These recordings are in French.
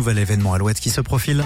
nouvel événement Alouette qui se profile.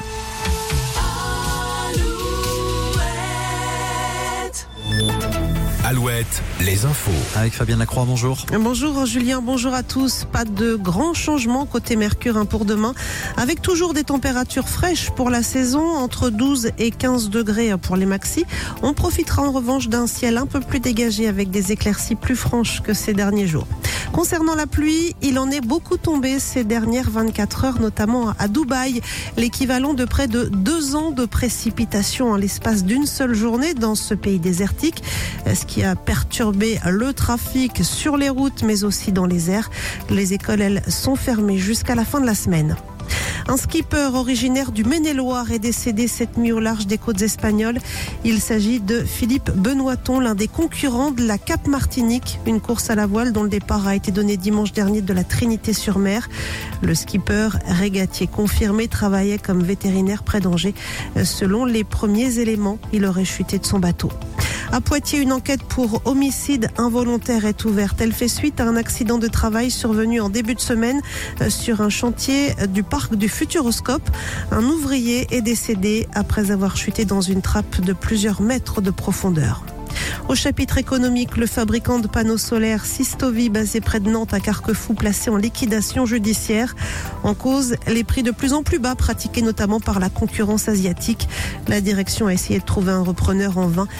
Alouette, les infos. Avec Fabienne Lacroix, bonjour. Bonjour Julien, bonjour à tous. Pas de grands changements côté Mercure pour demain, avec toujours des températures fraîches pour la saison, entre 12 et 15 degrés pour les maxis. On profitera en revanche d'un ciel un peu plus dégagé avec des éclaircies plus franches que ces derniers jours. Concernant la pluie, il en est beaucoup tombé ces dernières 24 heures, notamment à Dubaï, l'équivalent de près de 2 ans de précipitations en l'espace d'une seule journée dans ce pays désertique, ce qui a perturbé le trafic sur les routes mais aussi dans les airs. Les écoles, elles, sont fermées jusqu'à la fin de la semaine. Un skipper originaire du Maine-et-Loire est décédé cette nuit au large des côtes espagnoles. Il s'agit de Philippe Benoiton, l'un des concurrents de la Cap Martinique, une course à la voile dont le départ a été donné dimanche dernier de la Trinité-sur-Mer. Le skipper, régatier confirmé, travaillait comme vétérinaire près d'Angers. Selon les premiers éléments, il aurait chuté de son bateau. À Poitiers, une enquête pour homicide involontaire est ouverte. Elle fait suite à un accident de travail survenu en début de semaine sur un chantier du parc du Futuroscope. Un ouvrier est décédé après avoir chuté dans une trappe de plusieurs mètres de profondeur. Au chapitre économique, le fabricant de panneaux solaires Systovi, basé près de Nantes à Carquefou, placé en liquidation judiciaire. En cause, les prix de plus en plus bas pratiqués notamment par la concurrence asiatique. La direction a essayé de trouver un repreneur en vain.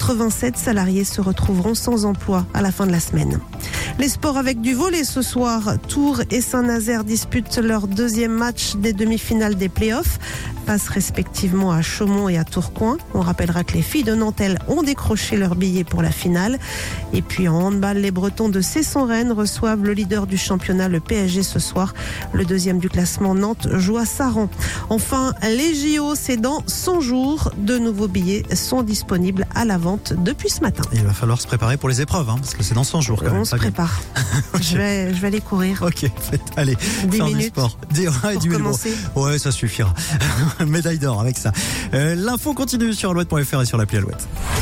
87 salariés se retrouveront sans emploi à la fin de la semaine. Les sports avec du volley ce soir. Tours et Saint-Nazaire disputent leur deuxième match des demi-finales des playoffs. Passe respectivement à Chaumont et à Tourcoing. On rappellera que les filles de Nantes, elles, ont décroché leur billet pour la finale. Et puis en handball, les Bretons de Cesson-Rennes reçoivent le leader du championnat, le PSG, ce soir. Le deuxième du classement, Nantes, joue à Saran. Enfin, les JO, c'est dans 100 jours. De nouveaux billets sont disponibles à la vente depuis ce matin. Il va falloir se préparer pour les épreuves, parce que c'est dans 100 jours quand même. On se prépare. Okay. Je vais aller courir. Ok, allez, 10 faire minutes du sport. 10 minutes. Commencer. Ouais, ça suffira. Médaille d'or avec ça. L'info continue sur alouette.fr et sur l'appli Alouette.